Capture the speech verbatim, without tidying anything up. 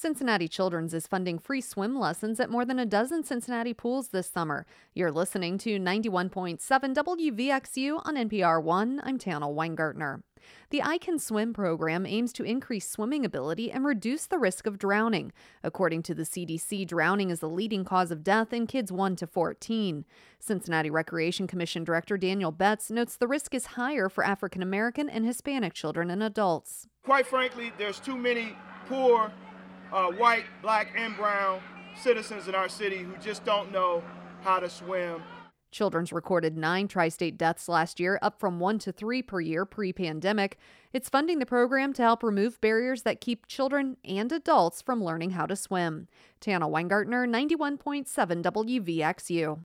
Cincinnati Children's is funding free swim lessons at more than a dozen Cincinnati pools this summer. You're listening to ninety-one point seven W V X U on N P R one. I'm Tana Weingartner. The I Can Swim program aims to increase swimming ability and reduce the risk of drowning. According to the C D C, drowning is the leading cause of death in kids one to fourteen. Cincinnati Recreation Commission Director Daniel Betts notes the risk is higher for African American and Hispanic children and adults. Quite frankly, there's too many poor uh, white, black, and brown citizens in our city who just don't know how to swim. Children's recorded nine tri-state deaths last year, up from one to three per year pre-pandemic. It's funding the program to help remove barriers that keep children and adults from learning how to swim. Tana Weingartner, ninety-one point seven W V X U.